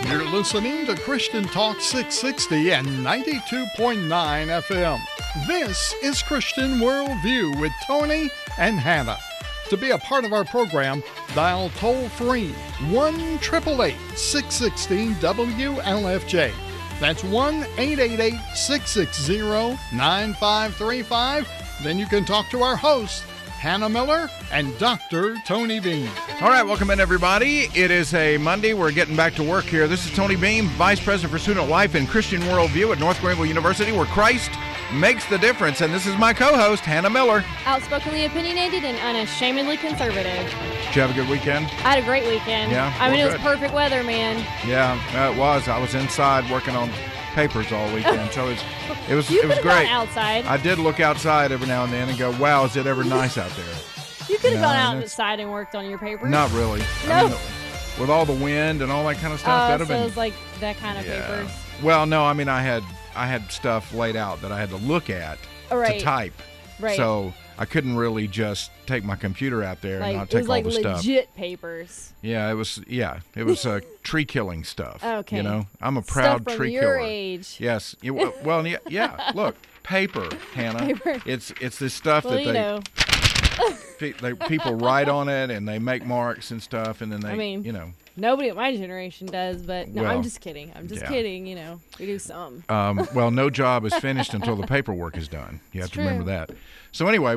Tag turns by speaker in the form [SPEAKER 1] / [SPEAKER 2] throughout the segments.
[SPEAKER 1] You're listening to Christian Talk 660 and 92.9 FM. This is Christian Worldview with Tony and Hannah. To be a part of our program, dial toll-free 1-888-616-WLFJ. That's 1-888-660-9535. Then you can talk to our host, Hannah Miller and Dr. Tony Beam.
[SPEAKER 2] All right, welcome in, everybody. It is a Monday. We're getting back to work here. This is Tony Beam, Vice President for Student Life and Christian Worldview at North Greenville University, where Christ makes the difference. And this is my co-host, Hannah Miller.
[SPEAKER 3] Outspokenly opinionated and unashamedly conservative.
[SPEAKER 2] Did you have a good weekend?
[SPEAKER 3] I had a great weekend.
[SPEAKER 2] Yeah?
[SPEAKER 3] I mean,
[SPEAKER 2] Well,
[SPEAKER 3] it was perfect weather, man.
[SPEAKER 2] Yeah, it was. I was inside working on papers all weekend, so it was
[SPEAKER 3] You could have
[SPEAKER 2] great.
[SPEAKER 3] gone outside.
[SPEAKER 2] I did look outside every now and then and go, wow, is it ever nice out there?
[SPEAKER 3] You could have
[SPEAKER 2] No,
[SPEAKER 3] gone
[SPEAKER 2] and
[SPEAKER 3] outside and worked on your papers.
[SPEAKER 2] Not really.
[SPEAKER 3] No.
[SPEAKER 2] I mean, with all the wind and all that kind of stuff, that'd
[SPEAKER 3] so
[SPEAKER 2] have
[SPEAKER 3] it
[SPEAKER 2] been...
[SPEAKER 3] was like that kind of papers.
[SPEAKER 2] Well, no, I mean, I had stuff laid out that I had to look at
[SPEAKER 3] Right.
[SPEAKER 2] to type.
[SPEAKER 3] Right.
[SPEAKER 2] So I couldn't really just take my computer out there and not
[SPEAKER 3] it was
[SPEAKER 2] take all
[SPEAKER 3] like
[SPEAKER 2] the stuff.
[SPEAKER 3] legit papers.
[SPEAKER 2] Yeah, it was tree killing stuff.
[SPEAKER 3] Okay.
[SPEAKER 2] You know, I'm a proud
[SPEAKER 3] Stuff from
[SPEAKER 2] tree
[SPEAKER 3] your
[SPEAKER 2] killer.
[SPEAKER 3] age.
[SPEAKER 2] Yes. Well, yeah. Look, paper, Hannah.
[SPEAKER 3] Paper.
[SPEAKER 2] It's this stuff
[SPEAKER 3] Well, you know.
[SPEAKER 2] people write on it and they make marks and stuff, and then they,
[SPEAKER 3] I mean,
[SPEAKER 2] you know.
[SPEAKER 3] Nobody at my generation does, but no,
[SPEAKER 2] Well,
[SPEAKER 3] I'm just kidding. I'm just
[SPEAKER 2] yeah.
[SPEAKER 3] kidding. You know, we do some.
[SPEAKER 2] Well, no job is finished until the paperwork is done. You have
[SPEAKER 3] It's
[SPEAKER 2] to remember
[SPEAKER 3] true.
[SPEAKER 2] that. So anyway,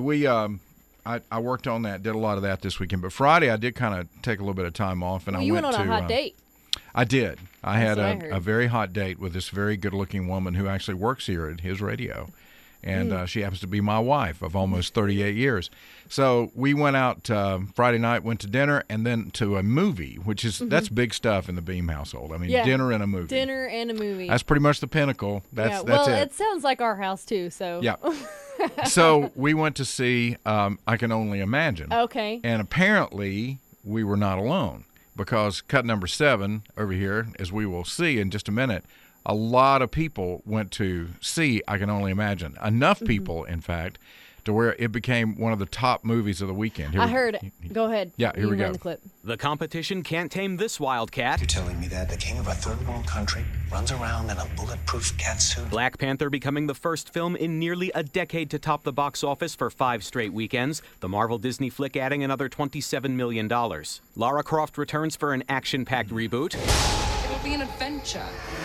[SPEAKER 2] I worked on that, did a lot of that this weekend. But Friday, I did kind of take a little bit of time off, and
[SPEAKER 3] Well,
[SPEAKER 2] I
[SPEAKER 3] you
[SPEAKER 2] went
[SPEAKER 3] went on
[SPEAKER 2] to
[SPEAKER 3] a hot date.
[SPEAKER 2] I did. I
[SPEAKER 3] That's
[SPEAKER 2] had
[SPEAKER 3] what I heard.
[SPEAKER 2] a very hot date with this very good-looking woman who actually works here at his radio. And she happens to be my wife of almost 38 years. So we went out Friday night, went to dinner, and then to a movie, which is that's big stuff in the Beam household. I mean,
[SPEAKER 3] Yeah.
[SPEAKER 2] dinner and a movie.
[SPEAKER 3] Dinner and a movie.
[SPEAKER 2] That's pretty much the pinnacle. That's
[SPEAKER 3] well,
[SPEAKER 2] it.
[SPEAKER 3] it sounds like our house too. So
[SPEAKER 2] Yeah. So we went to see I Can Only Imagine.
[SPEAKER 3] Okay.
[SPEAKER 2] And apparently we were not alone, because cut number 7 over here, as we will see in just a minute, a lot of people went to see I Can Only Imagine. Enough people, in fact, to where it became one of the top movies of the weekend.
[SPEAKER 3] I heard it. Go ahead.
[SPEAKER 2] Yeah, here
[SPEAKER 3] You
[SPEAKER 2] we
[SPEAKER 3] run
[SPEAKER 2] go.
[SPEAKER 3] The clip.
[SPEAKER 4] The competition can't tame this wildcat.
[SPEAKER 5] You're telling me that the king of a third world country runs around in a bulletproof catsuit?
[SPEAKER 4] Black Panther becoming the first film in nearly a decade to top the box office for 5 straight weekends. The Marvel Disney flick adding another $27 million. Lara Croft returns for an action-packed reboot.
[SPEAKER 6] It'll be an adventure.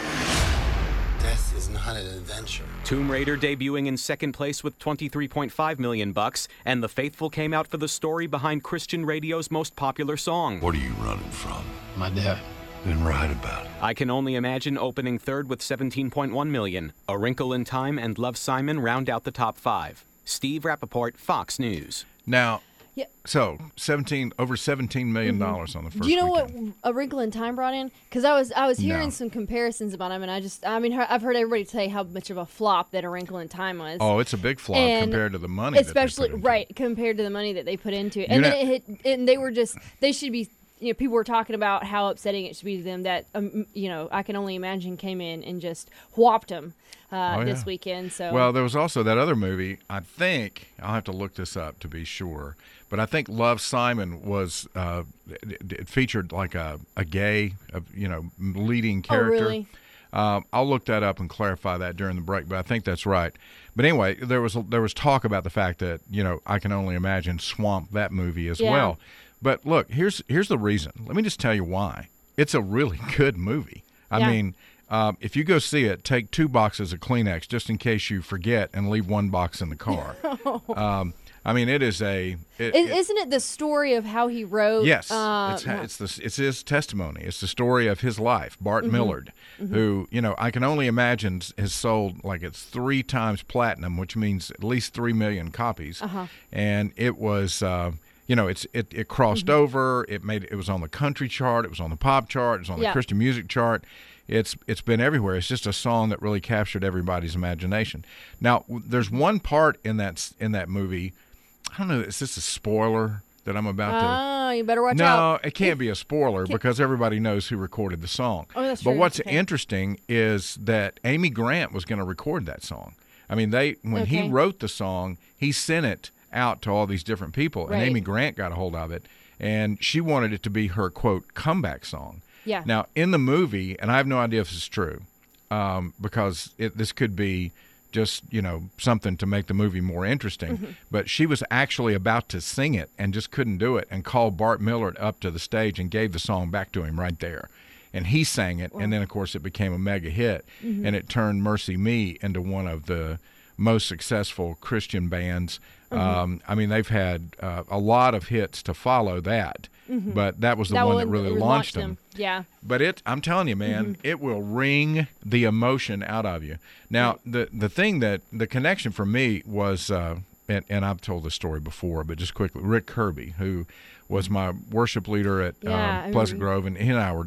[SPEAKER 5] Death is not an adventure.
[SPEAKER 4] Tomb Raider debuting in second place with $23.5 million. And The Faithful came out for the story behind Christian radio's most popular song.
[SPEAKER 7] What are you running from?
[SPEAKER 5] My dad.
[SPEAKER 7] Then write about it.
[SPEAKER 4] I Can Only Imagine opening third with $17.1 million. A Wrinkle in Time and Love, Simon round out the top 5. Steve Rappaport, Fox News.
[SPEAKER 2] Now,
[SPEAKER 3] Yeah.
[SPEAKER 2] so over $17 million on the first
[SPEAKER 3] Do you know
[SPEAKER 2] weekend.
[SPEAKER 3] what A Wrinkle in Time brought in? Because I was hearing
[SPEAKER 2] No.
[SPEAKER 3] some comparisons about him, and I've heard everybody say how much of a flop that A Wrinkle in Time was.
[SPEAKER 2] Oh, it's a big flop
[SPEAKER 3] And
[SPEAKER 2] compared to the money
[SPEAKER 3] especially
[SPEAKER 2] that they put into it.
[SPEAKER 3] right compared to the money that they put into it.
[SPEAKER 2] You
[SPEAKER 3] And
[SPEAKER 2] know-
[SPEAKER 3] then they should be. You know, people were talking about how upsetting it should be to them that I Can Only Imagine came in and just whopped them this weekend. So
[SPEAKER 2] Well, there was also that other movie. I think I'll have to look this up to be sure, but I think Love, Simon was it featured like a gay, leading character.
[SPEAKER 3] really?
[SPEAKER 2] I'll look that up and clarify that during the break, but I think that's right. But anyway, there was talk about the fact that I Can Only Imagine swamped that movie as
[SPEAKER 3] Yeah.
[SPEAKER 2] well. But look, here's the reason. Let me just tell you why. It's a really good movie. I
[SPEAKER 3] Yeah.
[SPEAKER 2] mean, if you go see it, take 2 boxes of Kleenex just in case you forget and leave 1 box in the car. I mean, it is
[SPEAKER 3] Isn't it the story of how he wrote?
[SPEAKER 2] Yes, it's his testimony. It's the story of his life. Bart Millard, who I Can Only Imagine has sold like it's 3 times platinum, which means at least 3 million copies. And it was, it crossed over. It was on the country chart. It was on the pop chart. It was on the
[SPEAKER 3] Yeah.
[SPEAKER 2] Christian music chart. It's been everywhere. It's just a song that really captured everybody's imagination. Now, there's one part in that movie. I don't know. Is this a spoiler that I'm about to?
[SPEAKER 3] Oh, you better watch out.
[SPEAKER 2] No, it can't be a spoiler because everybody knows who recorded the song.
[SPEAKER 3] Oh, that's
[SPEAKER 2] But
[SPEAKER 3] true.
[SPEAKER 2] what's
[SPEAKER 3] Okay.
[SPEAKER 2] interesting is that Amy Grant was going to record that song. I mean, when he
[SPEAKER 3] Okay.
[SPEAKER 2] wrote the song, he sent it out to all these different people, and
[SPEAKER 3] Right.
[SPEAKER 2] Amy Grant got a hold of it, and she wanted it to be her, quote, comeback song.
[SPEAKER 3] Yeah.
[SPEAKER 2] Now, in the movie, and I have no idea if this is true, because this could be just, something to make the movie more interesting, but she was actually about to sing it and just couldn't do it and called Bart Millard up to the stage and gave the song back to him right there. And he sang it, and then, of course, it became a mega hit, and it turned Mercy Me into one of the most successful Christian bands. I mean, they've had a lot of hits to follow that, but that was the one that really launched them.
[SPEAKER 3] Yeah.
[SPEAKER 2] But I'm telling you, man, it will wring the emotion out of you. Now, the thing the connection for me was, and I've told this story before, but just quickly, Rick Kirby, who was my worship leader at Pleasant Grove, and he and I were,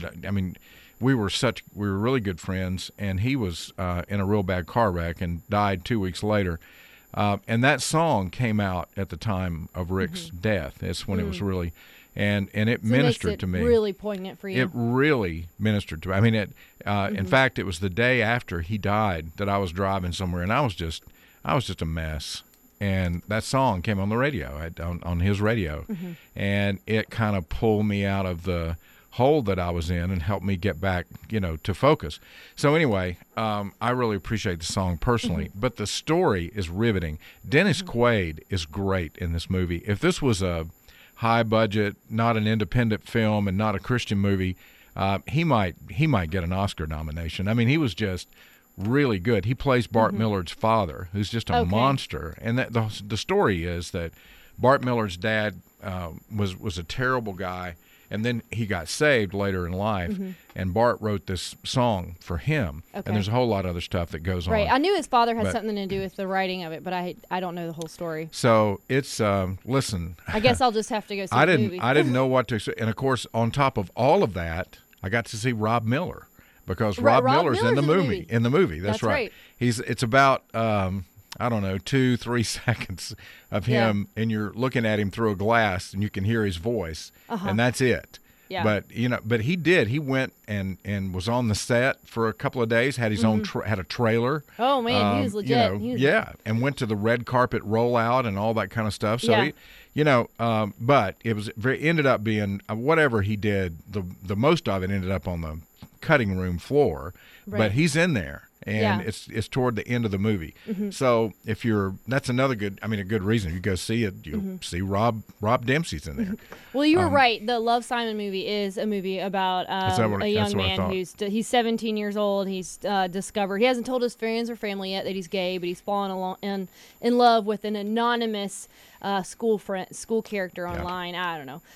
[SPEAKER 2] we were really good friends, and he was in a real bad car wreck and died 2 weeks later. And that song came out at the time of Rick's death. It's when it was really, and it ministered to me.
[SPEAKER 3] Really poignant for you.
[SPEAKER 2] It really ministered to me. I mean, in fact, it was the day after he died that I was driving somewhere, and I was just a mess. And that song came on the radio, on his radio, and it kind of pulled me out of the hole that I was in and helped me get back, to focus. So anyway, I really appreciate the song personally, but the story is riveting. Dennis Quaid is great in this movie. If this was a high budget, not an independent film and not a Christian movie, he might get an Oscar nomination. I mean, he was just really good. He plays Bart Millard's father, who's just a monster. And the story is that Bart Millard's dad was a terrible guy, and then he got saved later in life, and Bart wrote this song for him. Okay. And there's a whole lot of other stuff that goes on.
[SPEAKER 3] Right. I knew his father had something to do with the writing of it, but I don't know the whole story.
[SPEAKER 2] So it's, listen.
[SPEAKER 3] I guess I'll just have to go see the movie.
[SPEAKER 2] I didn't know what to say. And, of course, on top of all of that, I got to see Rob Miller. Because Rob Miller's in the movie. In the movie, that's right. It's about 2-3 seconds of him, and you're looking at him through a glass, and you can hear his voice, and that's it. Yeah. But he did. He went and was on the set for a couple of days. Had his own had a trailer.
[SPEAKER 3] Oh man, he was legit.
[SPEAKER 2] And went to the red carpet rollout and all that kind of stuff. So but it was ended up being whatever he did. The most of it ended up on the cutting room floor, but he's in there, and it's toward the end of the movie. So that's another good reason you go see it. You'll see Rob Dempsey's in there.
[SPEAKER 3] Well, you were right. The Love, Simon movie is a movie about a young man he's 17 years old. He's discovered, he hasn't told his friends or family yet that he's gay, but he's fallen in love with an anonymous school character online. I don't know.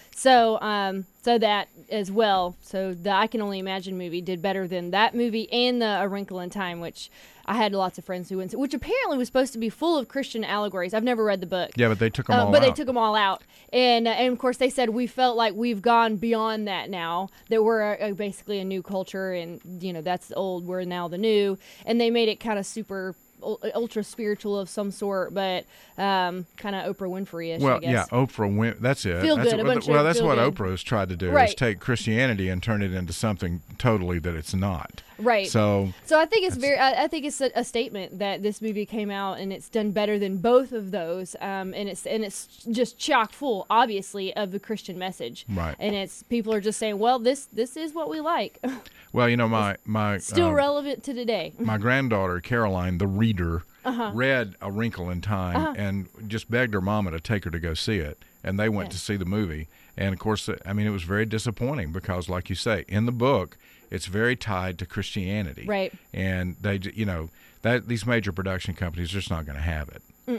[SPEAKER 3] So that as well. So the I Can Only Imagine movie did better than that movie and the A Wrinkle in Time, which I had lots of friends who went to, which apparently was supposed to be full of Christian allegories. I've never read the book.
[SPEAKER 2] Yeah, but they took them all out.
[SPEAKER 3] But they took them all out. And of course they said we felt like we've gone beyond that now, that we're basically a new culture, and that's the old, we're now the new. And they made it kind of super ultra spiritual of some sort, but kind of Oprah Winfrey-ish, I guess. Yeah,
[SPEAKER 2] Oprah Winfrey. That's it.
[SPEAKER 3] Feel good.
[SPEAKER 2] That's what Oprah has tried to do, is take Christianity and turn it into something totally that it's not.
[SPEAKER 3] Right.
[SPEAKER 2] So
[SPEAKER 3] I think it's I think it's a statement that this movie came out and it's done better than both of those. And it's just chock full, obviously, of the Christian message.
[SPEAKER 2] Right.
[SPEAKER 3] And it's people are just saying, well, this is what we like.
[SPEAKER 2] Well, my
[SPEAKER 3] still relevant to today.
[SPEAKER 2] My granddaughter Caroline, the reader, read A Wrinkle in Time and just begged her mama to take her to go see it, and they went to see the movie. And of course, it was very disappointing because, like you say, in the book, it's very tied to Christianity,
[SPEAKER 3] right?
[SPEAKER 2] And they, that these major production companies are just not going to have it.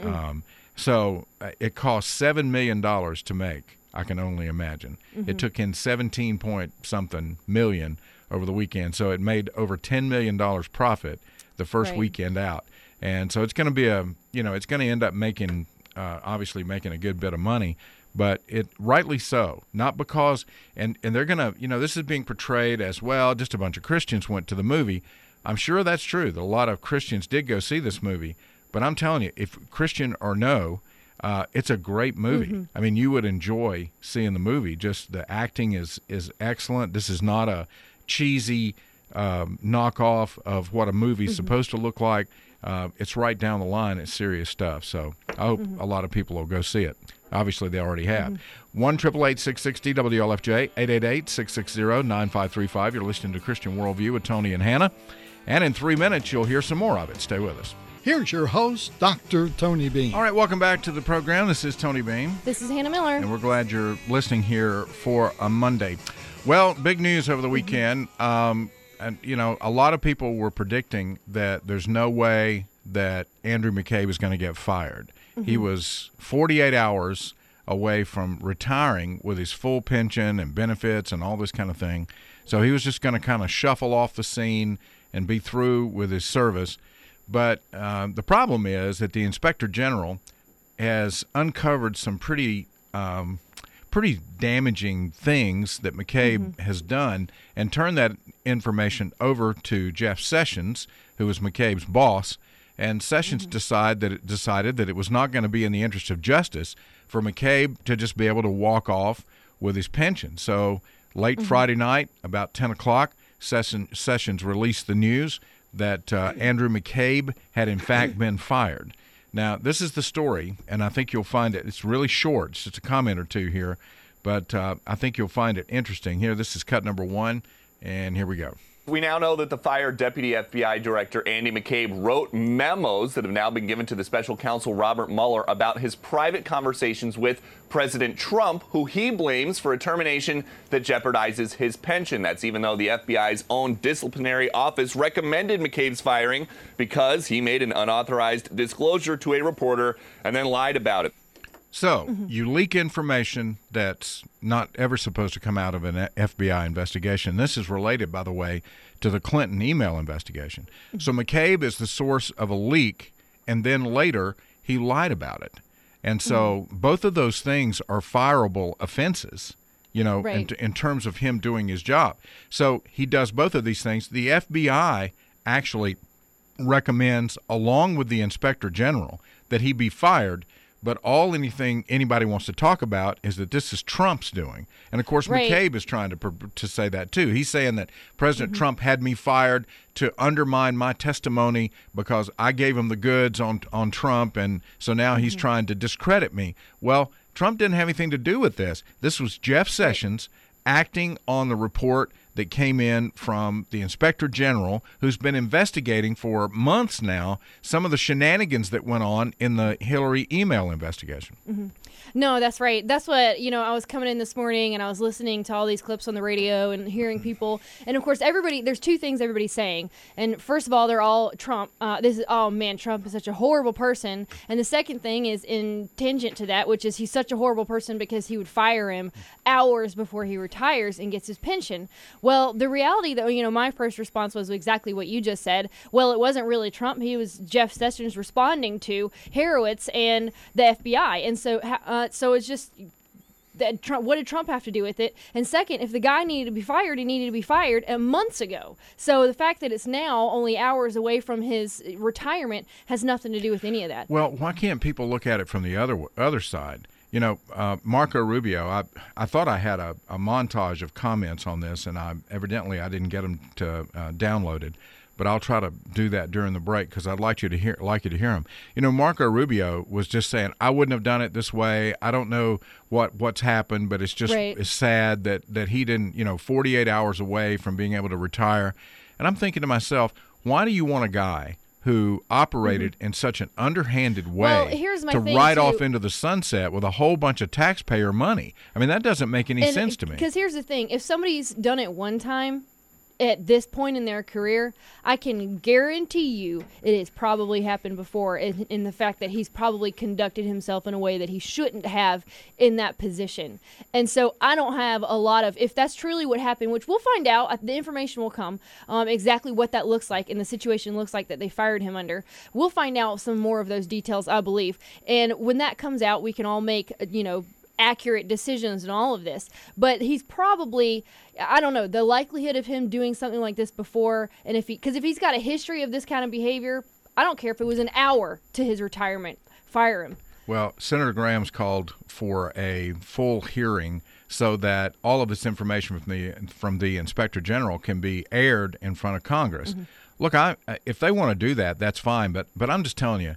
[SPEAKER 2] So it cost $7 million to make. I Can Only Imagine. It took in 17 point something million over the weekend, so it made over $10 million profit the first weekend out. And so it's going to be it's going to end up making obviously making a good bit of money, but it rightly so. Not because and they're going to this is being portrayed as, well, just a bunch of Christians went to the movie. I'm sure that's true, that a lot of Christians did go see this movie, but I'm telling you, if Christian or no, it's a great movie. I mean, you would enjoy seeing the movie. Just the acting is excellent. This is not a cheesy knockoff of what a movie's supposed to look like. It's right down the line. It's serious stuff. So I hope a lot of people will go see it. Obviously, they already have. 1-888-660-WLFJ, 888-660-9535. You're listening to Christian Worldview with Tony and Hannah. And in 3 minutes, you'll hear some more of it. Stay with us.
[SPEAKER 1] Here's your host, Dr. Tony Beam.
[SPEAKER 2] All right, welcome back to the program. This is Tony Beam.
[SPEAKER 3] This is Hannah Miller.
[SPEAKER 2] And we're glad you're listening here for a Monday. Well, big news over the weekend. And, you know, a lot of people were predicting that there's no way that Andrew McCabe is going to get fired. He was 48 hours away from retiring with his full pension and benefits and all this kind of thing. So he was just going to kind of shuffle off the scene and be through with his service. But the problem is that the Inspector General has uncovered some pretty damaging things that McCabe has done and turned that information over to Jeff Sessions, who was McCabe's boss. And Sessions decided that it was not going to be in the interest of justice for McCabe to just be able to walk off with his pension. So late Friday night, about 10 o'clock, Sessions released the news that Andrew McCabe had in fact been fired. Now, this is the story, and I think you'll find it. It's really short. It's just a comment or two here, but I think you'll find it interesting. Here, this is cut number 1, and here we go.
[SPEAKER 8] We now know that the fired Deputy FBI Director Andy McCabe wrote memos that have now been given to the special counsel Robert Mueller about his private conversations with President Trump, who he blames for a termination that jeopardizes his pension. That's even though the FBI's own disciplinary office recommended McCabe's firing because he made an unauthorized disclosure to a reporter and then lied about it.
[SPEAKER 2] So you leak information that's not ever supposed to come out of an FBI investigation. This is related, by the way, to the Clinton email investigation. So McCabe is the source of a leak, and then later he lied about it. And so both of those things are fireable offenses, you know, in terms of him doing his job. So he does both of these things. The FBI actually recommends, along with the Inspector General, that he be fired. But anything anybody wants to talk about is that this is Trump's doing. And, of course, McCabe is trying to say that, too. He's saying that President Trump had me fired to undermine my testimony because I gave him the goods on Trump, and so now he's trying to discredit me. Well, Trump didn't have anything to do with this. This was Jeff Sessions acting on the report that came in from the Inspector General, who's been investigating for months now some of the shenanigans that went on in the Hillary email investigation.
[SPEAKER 3] No, that's right. That's what, you know, I was coming in this morning and I was listening to all these clips on the radio and hearing people. And, of course, there's two things everybody's saying. And, first of all, they're all Trump. Oh, man, Trump is such a horrible person. And the second thing is in tangent to that, which is he's such a horrible person because he would fire him hours before he retires and gets his pension. Well, the reality, though, you know, my first response was exactly what you just said. Well, it wasn't really Trump. He was Jeff Sessions responding to Horowitz and the FBI. And so it's just that what did Trump have to do with it? And second, if the guy needed to be fired, he needed to be fired months ago. So the fact that it's now only hours away from his retirement has nothing to do with any of that.
[SPEAKER 2] Well, why can't people look at it from the other side? You know, Marco Rubio, I thought I had a montage of comments on this, and I didn't get them to downloaded, but I'll try to do that during the break because I'd like you to hear them. You know, Marco Rubio was just saying, I wouldn't have done it this way. I don't know what's happened, but it's just it's sad that he didn't, 48 hours away from being able to retire. And I'm thinking to myself, why do you want a guy who operated in such an underhanded way to ride off into the sunset with a whole bunch of taxpayer money? I mean, that doesn't make any sense to me.
[SPEAKER 3] Because here's the thing. If somebody's done it one time at this point in their career, I can guarantee you it has probably happened before in the fact that he's probably conducted himself in a way that he shouldn't have in that position. And so I don't have a lot of, if that's truly what happened, which we'll find out, the information will come, exactly what that looks like and the situation looks like that they fired him under. We'll find out some more of those details, I believe. And when that comes out, we can all make, accurate decisions in all of this. But he's probably, I don't know, the likelihood of him doing something like this before, and if he's got a history of this kind of behavior, I don't care if it was an hour to his retirement, fire him.
[SPEAKER 2] Well, Senator Graham's called for a full hearing so that all of this information from the Inspector General can be aired in front of Congress. Look, if they want to do that, that's fine, but I'm just telling you,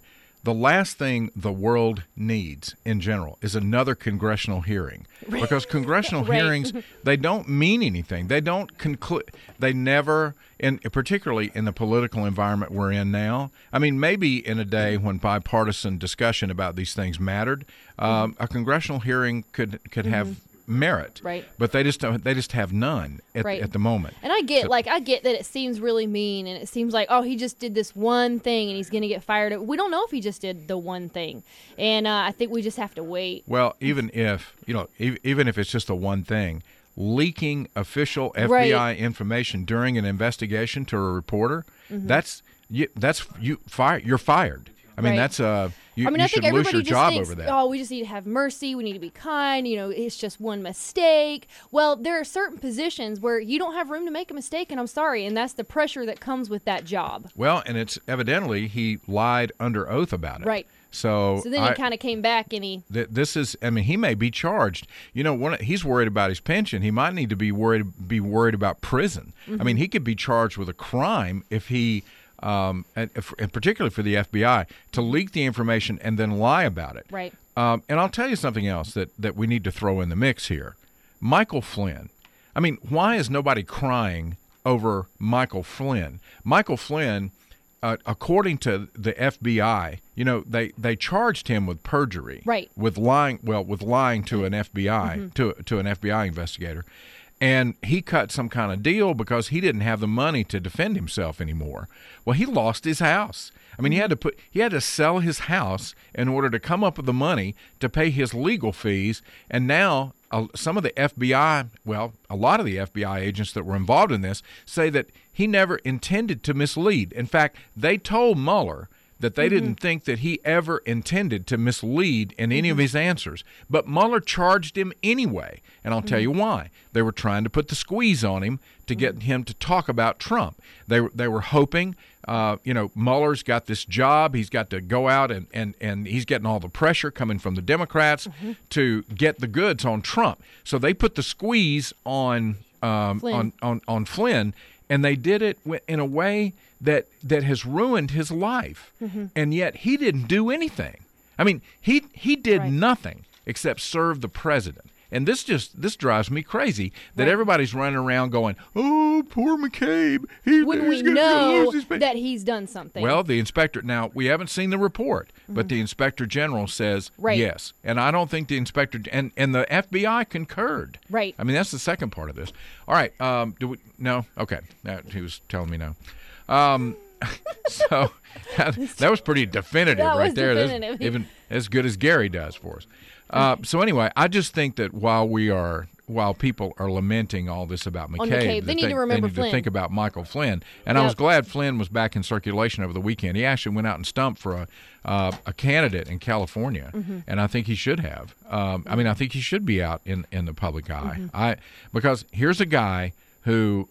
[SPEAKER 2] the last thing the world needs in general is another congressional hearing, because congressional hearings, they don't mean anything. They don't conclude. They never, particularly in the political environment we're in now. I mean, maybe in a day when bipartisan discussion about these things mattered, a congressional hearing could have merit,
[SPEAKER 3] right?
[SPEAKER 2] But they just have none at the moment.
[SPEAKER 3] And I get that it seems really mean, and it seems like, oh, he just did this one thing and he's going to get fired. We don't know if he just did the one thing, and I think we just have to wait.
[SPEAKER 2] Well, even if it's just the one thing, leaking official FBI information during an investigation to a reporter, you're fired. I mean, that's you should lose your job over that.
[SPEAKER 3] Oh, we just need to have mercy. We need to be kind. It's just one mistake. Well, there are certain positions where you don't have room to make a mistake, and I'm sorry, and that's the pressure that comes with that job.
[SPEAKER 2] Well, and it's evidently he lied under oath about it.
[SPEAKER 3] Right.
[SPEAKER 2] So
[SPEAKER 3] then he kind of came back and he.
[SPEAKER 2] He may be charged. He's worried about his pension. He might need to be worried about prison. I mean, he could be charged with a crime if he. And particularly for the FBI, to leak the information and then lie about it.
[SPEAKER 3] Right.
[SPEAKER 2] And I'll tell you something else that we need to throw in the mix here. Michael Flynn. I mean, why is nobody crying over Michael Flynn? Michael Flynn, according to the FBI, they charged him with perjury.
[SPEAKER 3] Right.
[SPEAKER 2] With lying to an FBI, to an FBI investigator. And he cut some kind of deal because he didn't have the money to defend himself anymore. Well, he lost his house. I mean, he had to sell his house in order to come up with the money to pay his legal fees. And now some of the FBI, a lot of the FBI agents that were involved in this say that he never intended to mislead. In fact, they told Mueller that they didn't think that he ever intended to mislead in any of his answers. But Mueller charged him anyway, and I'll tell you why. They were trying to put the squeeze on him to get him to talk about Trump. They were hoping, Mueller's got this job. He's got to go out and he's getting all the pressure coming from the Democrats to get the goods on Trump. So they put the squeeze on Flynn. on Flynn, and they did it in a way that has ruined his life. And yet he didn't do anything. I mean, he did nothing except serve the president. And this drives me crazy that everybody's running around going, "Oh, poor McCabe."
[SPEAKER 3] When we know that he's done something.
[SPEAKER 2] Well, the inspector, now we haven't seen the report, but the inspector general says yes. And I don't think the inspector and the FBI concurred.
[SPEAKER 3] Right.
[SPEAKER 2] I mean, that's the second part of this. All right. No? Okay. He was telling me no. So that was pretty definitive right there. Definitive. That's even as good as Gary does for us. So anyway, I just think that while people are lamenting all this about McCabe,
[SPEAKER 3] they need to remember Flynn.
[SPEAKER 2] They need to think about Michael Flynn. And I was glad Flynn was back in circulation over the weekend. He actually went out and stumped for a candidate in California, and I think he should have. I mean, I think he should be out in the public eye. Because here's a guy who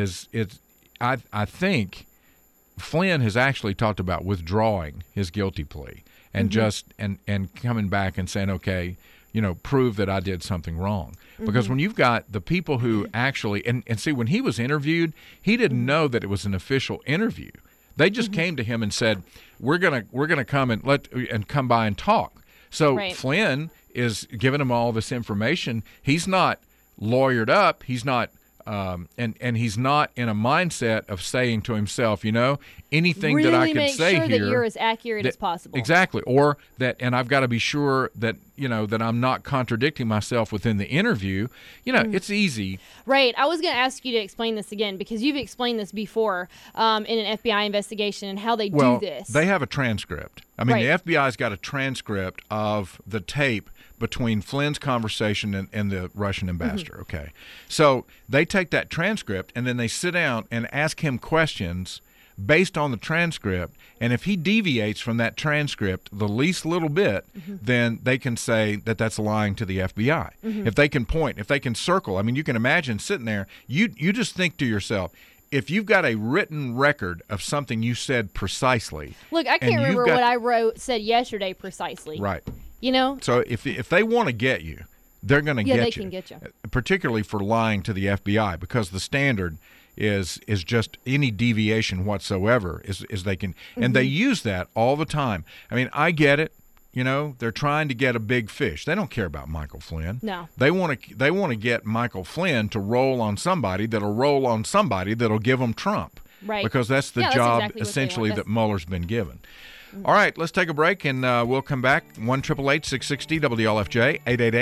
[SPEAKER 2] I think Flynn has actually talked about withdrawing his guilty plea and just and coming back and saying, okay, prove that I did something wrong. Because when you've got the people who actually and see, when he was interviewed, he didn't know that it was an official interview. They just came to him and said, we're gonna come and come by and talk. So Flynn is giving him all this information. He's not lawyered up. He's not and he's not in a mindset of saying to himself, anything
[SPEAKER 3] really
[SPEAKER 2] that I could say
[SPEAKER 3] sure
[SPEAKER 2] here,
[SPEAKER 3] that you're as accurate as possible.
[SPEAKER 2] Exactly, or that, and I've got to be sure that that I'm not contradicting myself within the interview. It's easy.
[SPEAKER 3] Right. I was going to ask you to explain this again because you've explained this before in an FBI investigation and how they do this.
[SPEAKER 2] They have a transcript. I mean, the FBI's got a transcript of the tape between Flynn's conversation and the Russian ambassador. Okay, so they take that transcript and then they sit down and ask him questions based on the transcript, and if he deviates from that transcript the least little bit, then they can say that that's lying to the FBI. If they can point, if they can circle, I mean, you can imagine sitting there, you just think to yourself, if you've got a written record of something you said precisely.
[SPEAKER 3] Look, I can't remember what I said yesterday precisely.
[SPEAKER 2] Right. So if they want to get you, they're going to get you.
[SPEAKER 3] Yeah, they can get you.
[SPEAKER 2] Particularly for lying to the FBI, because the standard is just any deviation whatsoever is they can, and they use that all the time. I mean, I get it. You know, they're trying to get a big fish. They don't care about Michael Flynn.
[SPEAKER 3] No.
[SPEAKER 2] They want to get Michael Flynn to roll on somebody that'll give them Trump.
[SPEAKER 3] Right.
[SPEAKER 2] Because that's the job essentially that Mueller's been given. All right, let's take a break, and we'll come back. 1-888-660 WLFJ,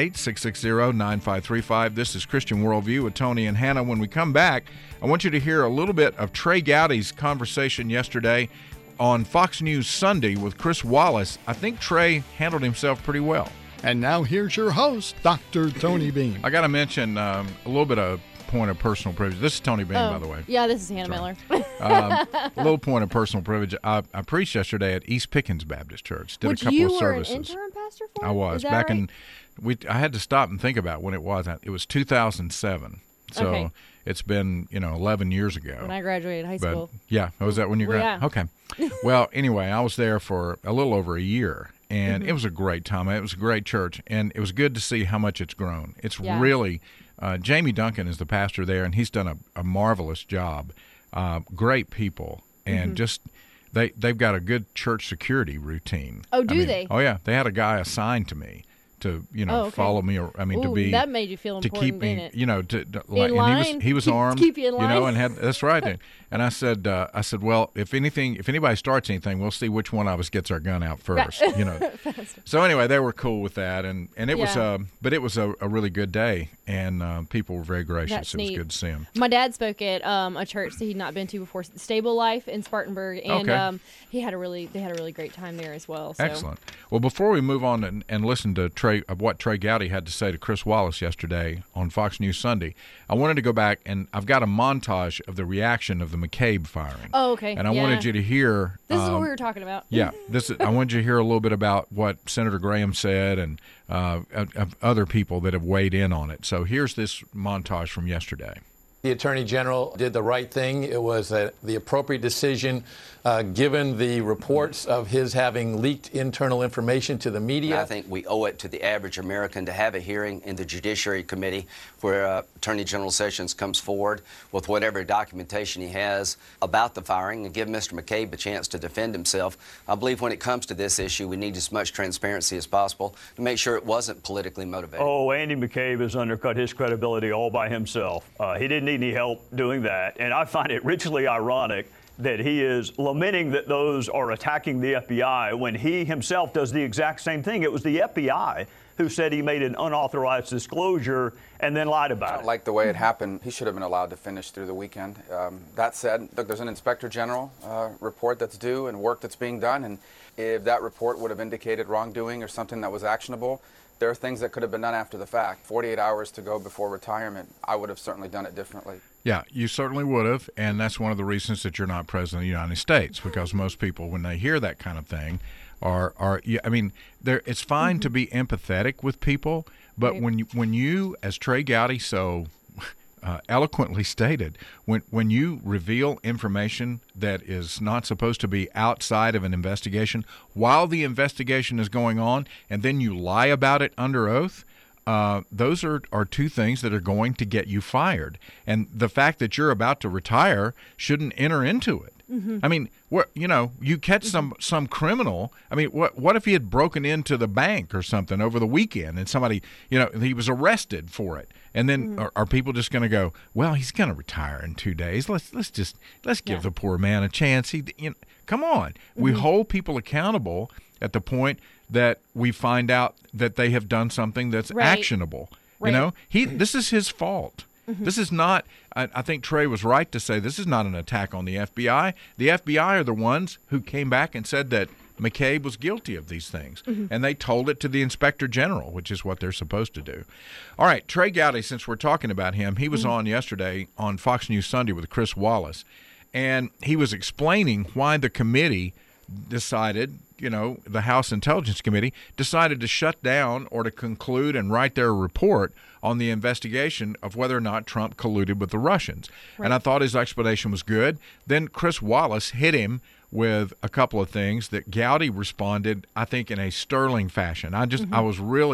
[SPEAKER 2] 888-660-9535. This is Christian Worldview with Tony and Hannah. When we come back, I want you to hear a little bit of Trey Gowdy's conversation yesterday on Fox News Sunday with Chris Wallace. I think Trey handled himself pretty well.
[SPEAKER 1] And now here's your host, Dr. Tony Beam.
[SPEAKER 2] I got to mention a little bit of point of personal privilege. This is Tony Beam, by the way.
[SPEAKER 3] Yeah, this is Hannah Miller.
[SPEAKER 2] A little point of personal privilege. I preached yesterday at East Pickens Baptist Church. Did
[SPEAKER 3] Which
[SPEAKER 2] a couple
[SPEAKER 3] you
[SPEAKER 2] of
[SPEAKER 3] were
[SPEAKER 2] services.
[SPEAKER 3] an interim pastor for?
[SPEAKER 2] I was. Back
[SPEAKER 3] right?
[SPEAKER 2] I had to stop and think about when it was. It was 2007. So
[SPEAKER 3] okay.
[SPEAKER 2] It's been, 11 years ago.
[SPEAKER 3] When I graduated high school.
[SPEAKER 2] Yeah. Was that when you graduated?
[SPEAKER 3] Yeah.
[SPEAKER 2] Okay. Well, anyway, I was there for a little over a year, and it was a great time. It was a great church, and it was good to see how much it's grown. It's really Jamie Duncan is the pastor there, and he's done a marvelous job. Great people, and just they've got a good church security routine.
[SPEAKER 3] Oh, do they?
[SPEAKER 2] Oh, yeah. They had a guy assigned to me to follow me. To be
[SPEAKER 3] that made you feel
[SPEAKER 2] to
[SPEAKER 3] important,
[SPEAKER 2] keep me,
[SPEAKER 3] didn't it?
[SPEAKER 2] In
[SPEAKER 3] line?
[SPEAKER 2] And he was armed,
[SPEAKER 3] keep you in line.
[SPEAKER 2] and had that's right. And I said, well, if anybody starts anything, we'll see which one of us gets our gun out first. So anyway, they were cool with that, and it was but it was a really good day, and people were very gracious.
[SPEAKER 3] That's
[SPEAKER 2] it was
[SPEAKER 3] neat.
[SPEAKER 2] good to see them.
[SPEAKER 3] My dad spoke at a church that he'd not been to before, Stable Life in Spartanburg, and they had a really great time there as well. So.
[SPEAKER 2] Excellent. Well, before we move on and listen to what Trey Gowdy had to say to Chris Wallace yesterday on Fox News Sunday, I wanted to go back, and I've got a montage of the reaction of the McCabe firing.
[SPEAKER 3] Oh, okay.
[SPEAKER 2] And I wanted you to hear.
[SPEAKER 3] This is what we were talking about.
[SPEAKER 2] Yeah. I wanted you to hear a little bit about what Senator Graham said and of other people that have weighed in on it. So here's this montage from yesterday.
[SPEAKER 9] The Attorney General did the right thing. It was the appropriate decision, given the reports of his having leaked internal information to the media.
[SPEAKER 10] I think we owe it to the average American to have a hearing in the Judiciary Committee where Attorney General Sessions comes forward with whatever documentation he has about the firing and give Mr. McCabe a chance to defend himself. I believe when it comes to this issue, we need as much transparency as possible to make sure it wasn't politically motivated.
[SPEAKER 11] Oh, Andy McCabe has undercut his credibility all by himself. He didn't need any help doing that. And I find it richly ironic that he is lamenting that those are attacking the FBI when he himself does the exact same thing. It was the FBI who said he made an unauthorized disclosure and then lied about it.
[SPEAKER 12] I don't like the way it happened. He should have been allowed to finish through the weekend. That said, look, there's an Inspector General report that's due and work that's being done. And if that report would have indicated wrongdoing or something that was actionable, there are things that could have been done after the fact. 48 hours to go before retirement, I would have certainly done it differently.
[SPEAKER 2] Yeah, you certainly would have, and that's one of the reasons that you're not president of the United States, because most people, when they hear that kind of thing, it's fine to be empathetic with people, but when you, as Trey Gowdy so eloquently stated, when you reveal information that is not supposed to be outside of an investigation while the investigation is going on, and then you lie about it under oath, those are two things that are going to get you fired. And the fact that you're about to retire shouldn't enter into it. Mm-hmm. I mean, you catch some criminal. I mean, what if he had broken into the bank or something over the weekend and somebody, he was arrested for it? And then are people just going to go, well, he's going to retire in 2 days. Let's give the poor man a chance. Come on. Mm-hmm. We hold people accountable at the point that we find out that they have done something that's actionable. Right. This is his fault. Mm-hmm. This is not, I think Trey was right to say this is not an attack on the FBI. The FBI are the ones who came back and said that McCabe was guilty of these things. Mm-hmm. And they told it to the Inspector General, which is what they're supposed to do. All right, Trey Gowdy, since we're talking about him, he was on yesterday on Fox News Sunday with Chris Wallace, and he was explaining why the committee decided, the House Intelligence Committee decided to shut down or to conclude and write their report on the investigation of whether or not Trump colluded with the Russians. Right. And I thought his explanation was good. Then Chris Wallace hit him with a couple of things that Gowdy responded, I think, in a sterling fashion. I was really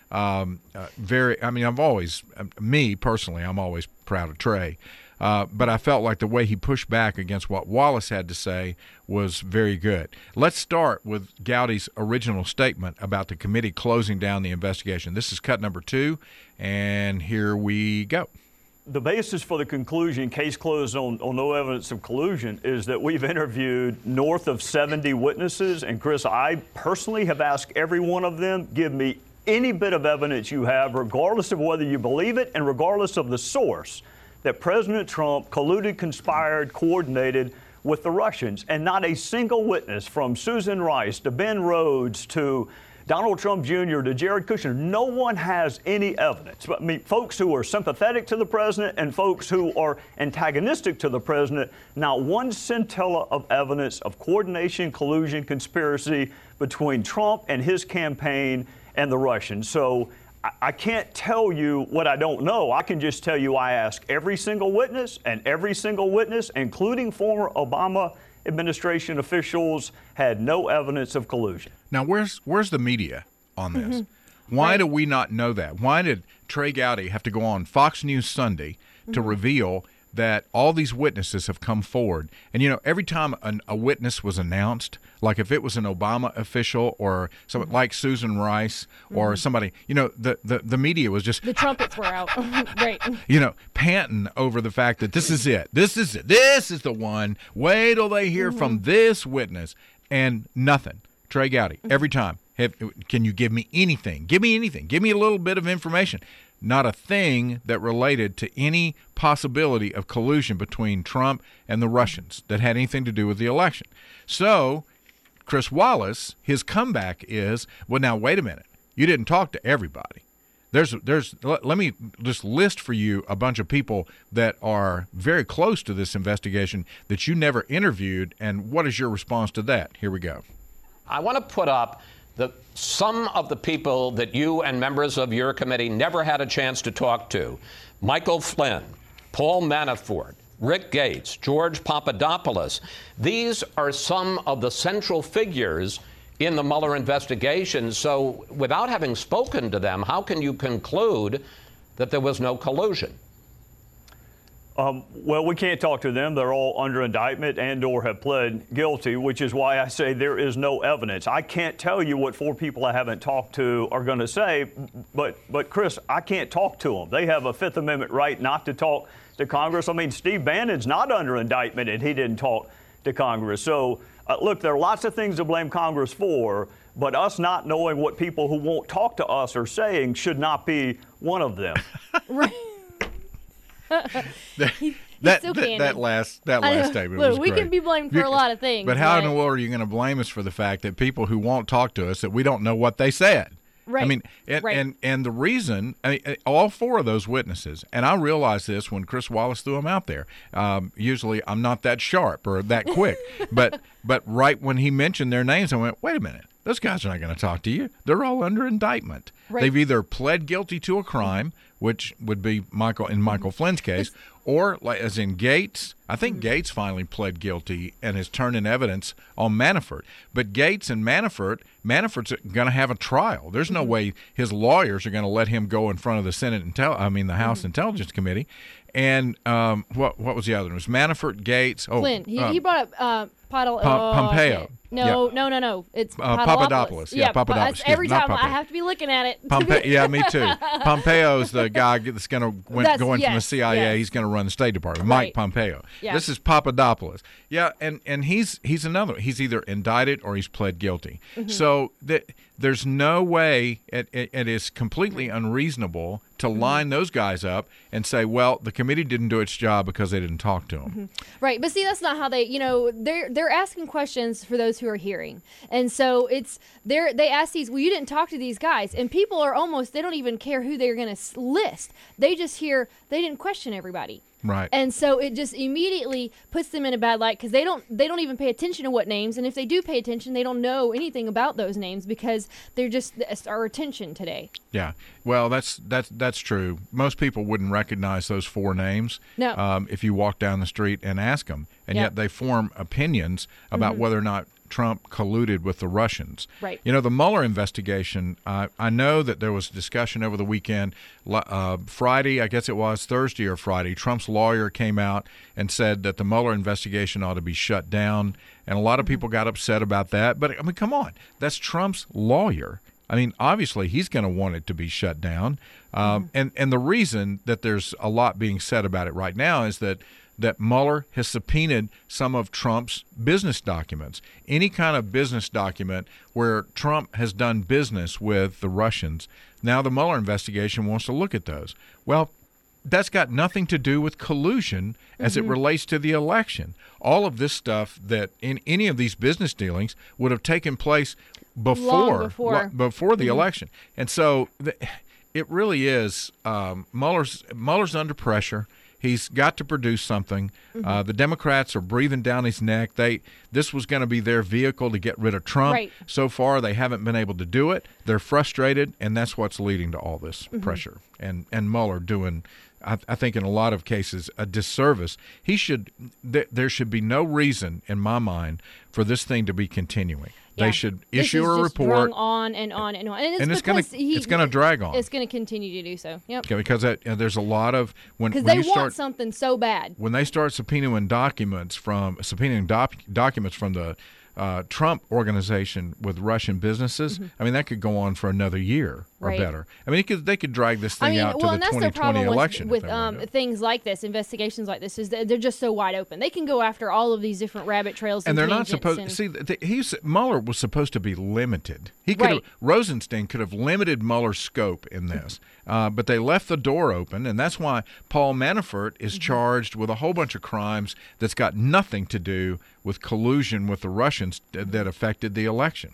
[SPEAKER 2] I've always, me personally, I'm always proud of Trey. But I felt like the way he pushed back against what Wallace had to say was very good. Let's start with Gowdy's original statement about the committee closing down the investigation. This is cut number 2, and here we go.
[SPEAKER 11] The basis for the conclusion, case closed on no evidence of collusion, is that we've interviewed north of 70 witnesses. And Chris, I personally have asked every one of them, give me any bit of evidence you have, regardless of whether you believe it and regardless of the source, that President Trump colluded, conspired, coordinated with the Russians. And not a single witness, from Susan Rice to Ben Rhodes to Donald Trump Jr. to Jared Kushner, no one has any evidence. But I mean, folks who are sympathetic to the president and folks who are antagonistic to the president, not one scintilla of evidence of coordination, collusion, conspiracy between Trump and his campaign and the Russians. So I can't tell you what I don't know. I can just tell you I asked every single witness, and every single witness, including former Obama administration officials, had no evidence of collusion.
[SPEAKER 2] Now, where's the media on this? Mm-hmm. Why do we not know that? Why did Trey Gowdy have to go on Fox News Sunday to reveal that all these witnesses have come forward? And, you know, every time a witness was announced, like if it was an Obama official or someone like Susan Rice or somebody, you know, the media was just...
[SPEAKER 3] The trumpets were out. Right.
[SPEAKER 2] You know, panting over the fact that this is it. This is it. This is the one. Wait till they hear from this witness. And nothing. Trey Gowdy, every time. Can you give me anything? Give me anything. Give me a little bit of information. Not a thing that related to any possibility of collusion between Trump and the Russians that had anything to do with the election. So Chris Wallace, his comeback is, well, now, wait a minute. You didn't talk to everybody. Let me just list for you a bunch of people that are very close to this investigation that you never interviewed, and what is your response to that? Here we go.
[SPEAKER 13] I want to put up some of the people that you and members of your committee never had a chance to talk to. Michael Flynn, Paul Manafort, Rick Gates, George Papadopoulos. These are some of the central figures in the Mueller investigation. So without having spoken to them, how can you conclude that there was no collusion?
[SPEAKER 11] Well, we can't talk to them. They're all under indictment and or have pled guilty, which is why I say there is no evidence. I can't tell you what 4 people I haven't talked to are going to say, but Chris, I can't talk to them. They have a Fifth Amendment right not to talk to Congress. I mean, Steve Bannon's not under indictment and he didn't talk to Congress. So, look, there are lots of things to blame Congress for, but us not knowing what people who won't talk to us are saying should not be one of them.
[SPEAKER 3] Right.
[SPEAKER 2] that last statement was
[SPEAKER 3] we
[SPEAKER 2] great.
[SPEAKER 3] can be blamed for a lot of things.
[SPEAKER 2] But how in the world are you going to blame us for the fact that people who won't talk to us, that we don't know what they said?
[SPEAKER 3] Right.
[SPEAKER 2] I mean, and the reason, all 4 of those witnesses, and I realized this when Chris Wallace threw them out there. Usually I'm not that sharp or that quick, but right when he mentioned their names, I went, wait a minute. Those guys are not going to talk to you. They're all under indictment. Right. They've either pled guilty to a crime, which would be Michael Flynn's case, or like as in Gates. I think Gates finally pled guilty and has turned in evidence on Manafort. But Gates and Manafort's going to have a trial. There's no way his lawyers are going to let him go in front of the House Intelligence Committee. And what was the other one? It was Manafort, Gates.
[SPEAKER 3] Flynn. He brought up
[SPEAKER 2] Pompeo.
[SPEAKER 3] No. It's
[SPEAKER 2] Papadopoulos. Yeah, Papadopoulos.
[SPEAKER 3] Every time I have to be looking at it.
[SPEAKER 2] Yeah, me too. Pompeo's the guy that's going to go in from the CIA. Yes. He's going to run the State Department. Right. Mike Pompeo. Yeah. This is Papadopoulos. Yeah, and he's another. He's either indicted or he's pled guilty. Mm-hmm. So there's no way. It is completely unreasonable to line those guys up and say, well, the committee didn't do its job because they didn't talk to them.
[SPEAKER 3] Mm-hmm. Right, but see, that's not how they're asking questions for those who are hearing. And so they ask these, well, you didn't talk to these guys. And people are they don't even care who they're going to list. They just hear, they didn't question everybody.
[SPEAKER 2] Right.
[SPEAKER 3] And so it just immediately puts them in a bad light because they don't even pay attention to what names, and if they do pay attention, they don't know anything about those names because they're just our attention today.
[SPEAKER 2] Yeah. Well, that's true. Most people wouldn't recognize those 4 names.
[SPEAKER 3] No.
[SPEAKER 2] If you walk down the street and ask them, and yet they form opinions about whether or not Trump colluded with the Russians.
[SPEAKER 3] Right.
[SPEAKER 2] You know, the Mueller investigation, I know that there was discussion over the weekend. Friday, I guess it was Thursday or Friday, Trump's lawyer came out and said that the Mueller investigation ought to be shut down. And a lot of people got upset about that. But, I mean, come on. That's Trump's lawyer. I mean, obviously, he's going to want it to be shut down. And the reason that there's a lot being said about it right now is that Mueller has subpoenaed some of Trump's business documents. Any kind of business document where Trump has done business with the Russians. Now the Mueller investigation wants to look at those. Well, that's got nothing to do with collusion as it relates to the election. All of this stuff that in any of these business dealings would have taken place before the election. And so it really is Mueller's under pressure. He's got to produce something. The Democrats are breathing down his neck. This was going to be their vehicle to get rid of Trump.
[SPEAKER 3] Right.
[SPEAKER 2] So far, they haven't been able to do it. They're frustrated, and that's what's leading to all this pressure. And Mueller doing, I think, in a lot of cases, a disservice. There should be no reason, in my mind, for this thing to be continuing. Yeah. They should issue a report.
[SPEAKER 3] On and on and on.
[SPEAKER 2] And it's going to drag on.
[SPEAKER 3] It's going to continue to do so. Yep.
[SPEAKER 2] Okay, because there's a lot of
[SPEAKER 3] because they want something so bad.
[SPEAKER 2] When they start subpoenaing documents from the Trump organization with Russian businesses, I mean, that could go on for another year or better. I mean, they could drag this thing out to the 2020 election.
[SPEAKER 3] With things like this, investigations like this, is that they're just so wide open. They can go after all of these different rabbit trails. And
[SPEAKER 2] they're not supposed. Mueller was supposed to be limited. He could Rosenstein could have limited Mueller's scope in this, but they left the door open, and that's why Paul Manafort is charged with a whole bunch of crimes that's got nothing to do with collusion with the Russians that affected the election.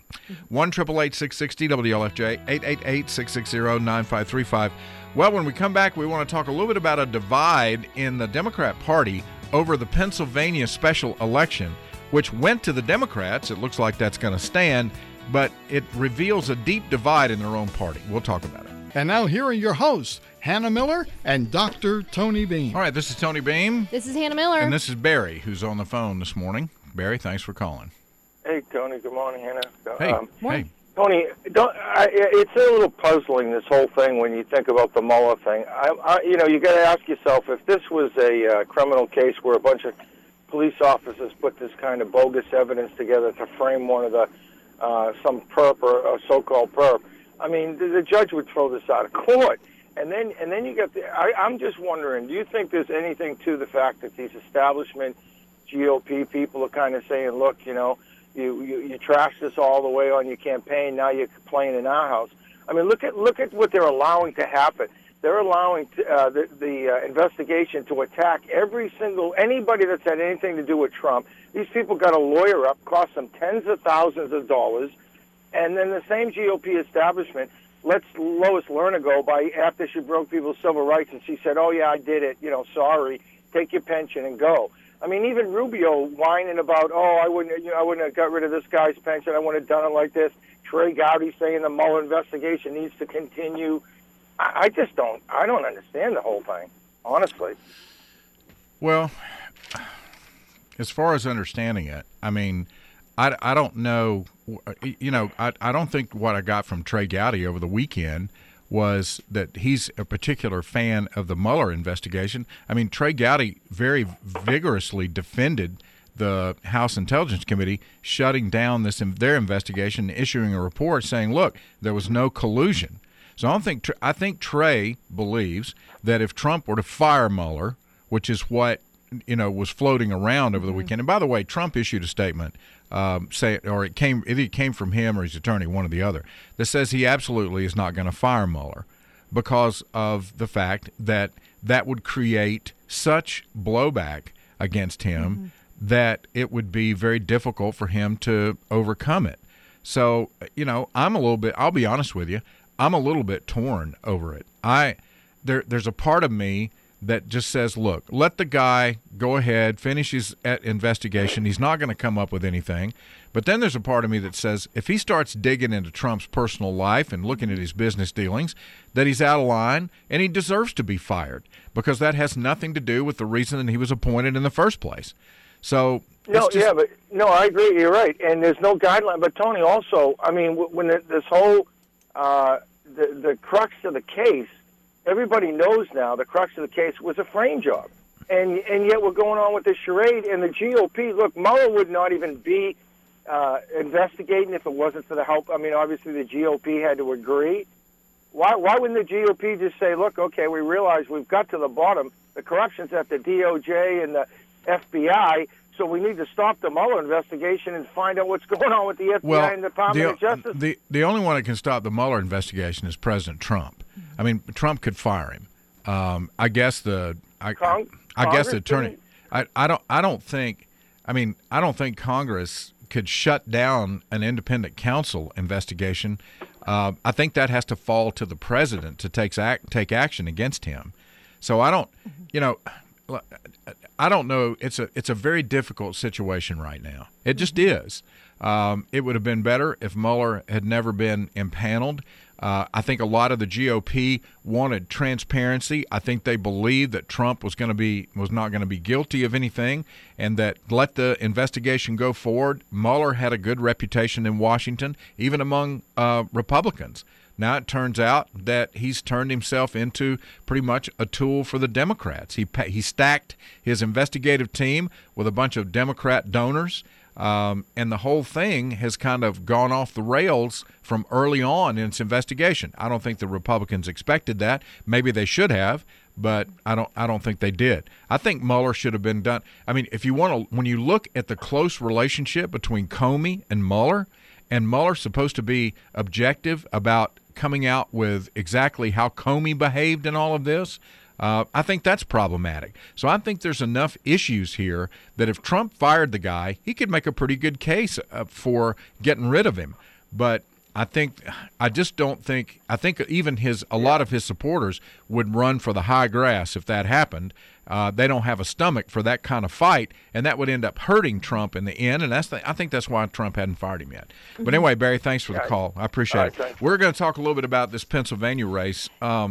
[SPEAKER 2] 1-888-660-WLFJ, 888-660-9535. Well, when we come back, we want to talk a little bit about a divide in the Democrat Party over the Pennsylvania special election, which went to the Democrats. It looks like that's going to stand, but it reveals a deep divide in their own party. We'll talk about it.
[SPEAKER 1] And now here are your hosts, Hannah Miller and Dr. Tony Beam.
[SPEAKER 2] All right, this is Tony Beam.
[SPEAKER 3] This is Hannah Miller.
[SPEAKER 2] And this is Barry, who's on the phone this morning. Barry, thanks for calling.
[SPEAKER 14] Hey, Tony. Good morning, Hannah.
[SPEAKER 2] Hey.
[SPEAKER 14] Tony, it's a little puzzling, this whole thing, when you think about the Mueller thing. You got to ask yourself, if this was a criminal case where a bunch of police officers put this kind of bogus evidence together to frame one of the some perp or so-called perp, I mean, the judge would throw this out of court. And then you get I'm just wondering, do you think there's anything to the fact that these establishment GOP people are kind of saying, look, you trashed us all the way on your campaign, now you're playing in our house? I mean, look at what they're allowing to happen. They're allowing the investigation to attack anybody that's had anything to do with Trump. These people got a lawyer up, cost them tens of thousands of dollars, and then the same GOP establishment lets Lois Lerner go after she broke people's civil rights, and she said, oh, yeah, I did it, sorry, take your pension and go. I mean, even Rubio whining about, I wouldn't have got rid of this guy's pension, I wouldn't have done it like this. Trey Gowdy saying the Mueller investigation needs to continue. I don't understand the whole thing, honestly.
[SPEAKER 2] Well, as far as understanding it, I mean, I don't know, I don't think what I got from Trey Gowdy over the weekend was that he's a particular fan of the Mueller investigation. I mean, Trey Gowdy very vigorously defended the House Intelligence Committee shutting down their investigation, issuing a report saying, look, there was no collusion. So I think Trey believes that if Trump were to fire Mueller, which is what was floating around over the weekend. And by the way, Trump issued a statement, it came from him or his attorney, one or the other, that says he absolutely is not going to fire Mueller because of the fact that would create such blowback against him that it would be very difficult for him to overcome it. So, I'll be honest with you, I'm a little bit torn over it. There's a part of me that just says, look, let the guy go ahead, finish his investigation. He's not going to come up with anything. But then there's a part of me that says if he starts digging into Trump's personal life and looking at his business dealings, that he's out of line and he deserves to be fired because that has nothing to do with the reason that he was appointed in the first place. So
[SPEAKER 14] I agree. You're right, and there's no guideline. But Tony, also, I mean, when this whole the crux of the case, everybody knows now the crux of the case was a frame job, and yet we're going on with this charade. And the GOP, look, Mueller would not even be investigating if it wasn't for the help. I mean, obviously the GOP had to agree. Why wouldn't the GOP just say, look, okay, we realize we've got to the bottom. The corruption's at the DOJ and the FBI, so we need to stop the Mueller investigation and find out what's going on with the FBI and the Department of Justice.
[SPEAKER 2] The only one that can stop the Mueller investigation is President Trump. I mean, Trump could fire him. I guess the attorney. I don't think Congress could shut down an independent counsel investigation. I think that has to fall to the president to take action against him. So I don't know. It's a very difficult situation right now. It just is. It would have been better if Mueller had never been impaneled. I think a lot of the GOP wanted transparency. I think they believed that Trump was not going to be guilty of anything, and that let the investigation go forward. Mueller had a good reputation in Washington, even among Republicans. Now it turns out that he's turned himself into pretty much a tool for the Democrats. He stacked his investigative team with a bunch of Democrat donors, and the whole thing has kind of gone off the rails from early on in its investigation. I don't think the Republicans expected that. Maybe they should have, but I don't think they did. I think Mueller should have been done. I mean, when you look at the close relationship between Comey and Mueller's supposed to be objective about coming out with exactly how Comey behaved in all of this, I think that's problematic. So I think there's enough issues here that if Trump fired the guy, he could make a pretty good case for getting rid of him. But I think even a lot of his supporters would run for the high grass if that happened. They don't have a stomach for that kind of fight, and that would end up hurting Trump in the end. And I think that's why Trump hadn't fired him yet. But anyway, Barry, thanks for the call. I appreciate it. Thanks. We're going to talk a little bit about this Pennsylvania race.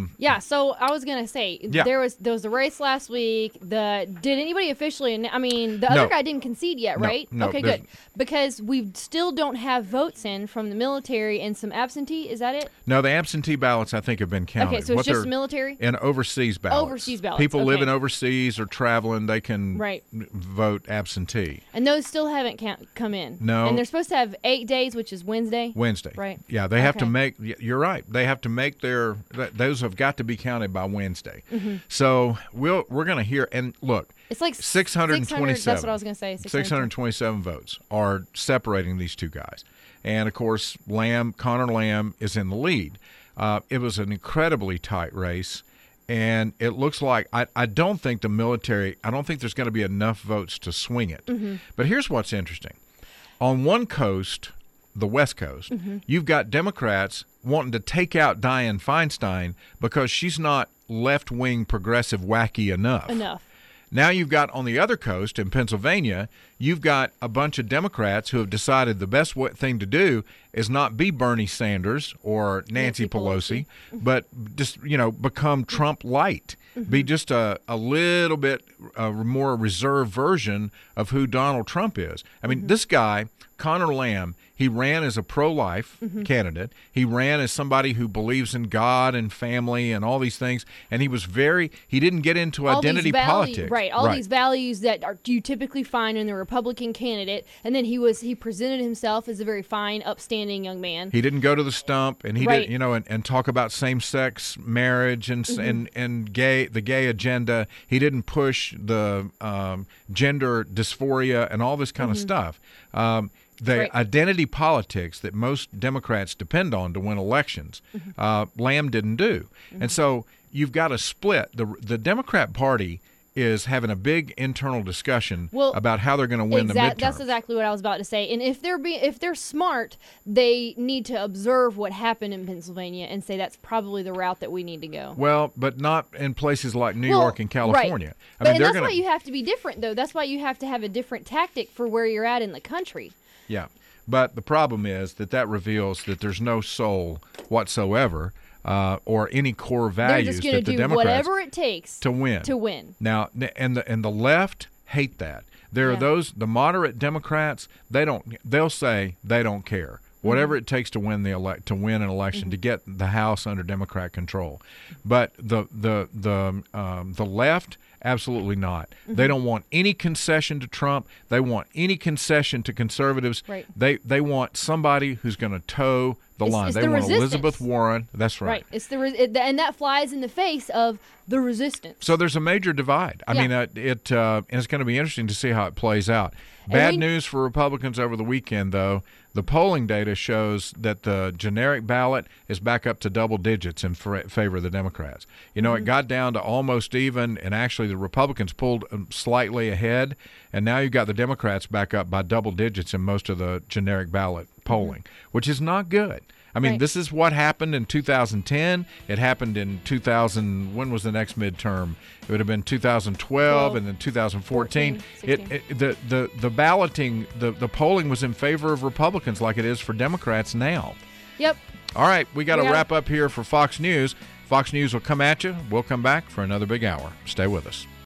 [SPEAKER 3] So I was going to say there was a race last week. Did anybody officially? I mean, the other guy didn't concede yet, right?
[SPEAKER 2] No.
[SPEAKER 3] Okay, good. Because we still don't have votes in from the military and some absentee. Is that it?
[SPEAKER 2] No, the absentee ballots I think have been counted.
[SPEAKER 3] Okay, so it's just military
[SPEAKER 2] and overseas ballots.
[SPEAKER 3] Overseas ballots.
[SPEAKER 2] People living overseas or traveling, they can vote absentee.
[SPEAKER 3] And those still haven't come in.
[SPEAKER 2] No.
[SPEAKER 3] And they're supposed to have 8 days, which is Wednesday.
[SPEAKER 2] Right. Yeah, they have to make. You're right. They have to make those have got to be counted by Wednesday. Mm-hmm. So we're going to hear, and look,
[SPEAKER 3] it's like
[SPEAKER 2] 627.
[SPEAKER 3] That's what I was going to say.
[SPEAKER 2] 627 votes are separating these two guys, and of course, Connor Lamb is in the lead. It was an incredibly tight race. And it looks like I don't think there's going to be enough votes to swing it. Mm-hmm. But here's what's interesting. On one coast, the West Coast, you've got Democrats wanting to take out Dianne Feinstein because she's not left-wing progressive wacky enough. Now you've got on the other coast in Pennsylvania, you've got a bunch of Democrats who have decided the best thing to do is not be Bernie Sanders or Nancy Pelosi, but just, become Trump light, be just a little bit more reserved version of who Donald Trump is. I mean, this guy, Connor Lamb, he ran as a pro-life candidate. He ran as somebody who believes in God and family and all these things, and he didn't get into identity politics.
[SPEAKER 3] Right, these values that you typically find in the Republican candidate, and then he presented himself as a very fine, upstanding young man.
[SPEAKER 2] He didn't go to the stump, and he didn't, and talk about same-sex marriage and the gay agenda. He didn't push the gender dysphoria and all this kind of stuff. Identity politics that most Democrats depend on to win elections, Lamb didn't do. And so you've got a split. The Democrat Party is having a big internal discussion about how they're going to win the midterms.
[SPEAKER 3] That's exactly what I was about to say. And if they're smart, they need to observe what happened in Pennsylvania and say that's probably the route that we need to go.
[SPEAKER 2] Well, but not in places like New York and California.
[SPEAKER 3] Right. That's why you have to be different, though. That's why you have to have a different tactic for where you're at in the country.
[SPEAKER 2] Yeah. But the problem is that reveals that there's no soul whatsoever or any core values that the Democrats
[SPEAKER 3] whatever it takes
[SPEAKER 2] to win.
[SPEAKER 3] To win.
[SPEAKER 2] Now, and the left hate that. There are the moderate Democrats, they'll say they don't care. Whatever it takes to win an election, to get the House under Democrat control. But the left, absolutely not. They don't want any concession to Trump. They want any concession to conservatives.
[SPEAKER 3] Right.
[SPEAKER 2] They want somebody who's going to toe the line. They want Elizabeth Warren. That's right.
[SPEAKER 3] It's and that flies in the face of the resistance.
[SPEAKER 2] So there's a major divide. I mean, and it's going to be interesting to see how it plays out. Bad news for Republicans over the weekend, though. The polling data shows that the generic ballot is back up to double digits in favor of the Democrats. You know, it got down to almost even, and actually the Republicans pulled slightly ahead, and now you've got the Democrats back up by double digits in most of the generic ballot polling, which is not good. I mean, this is what happened in 2010. It happened in 2000. When was the next midterm? It would have been 2012 and then 2014. The balloting, the polling was in favor of Republicans like it is for Democrats now.
[SPEAKER 3] Yep.
[SPEAKER 2] All right, we got to wrap up here for Fox News. Fox News will come at you. We'll come back for another big hour. Stay with us.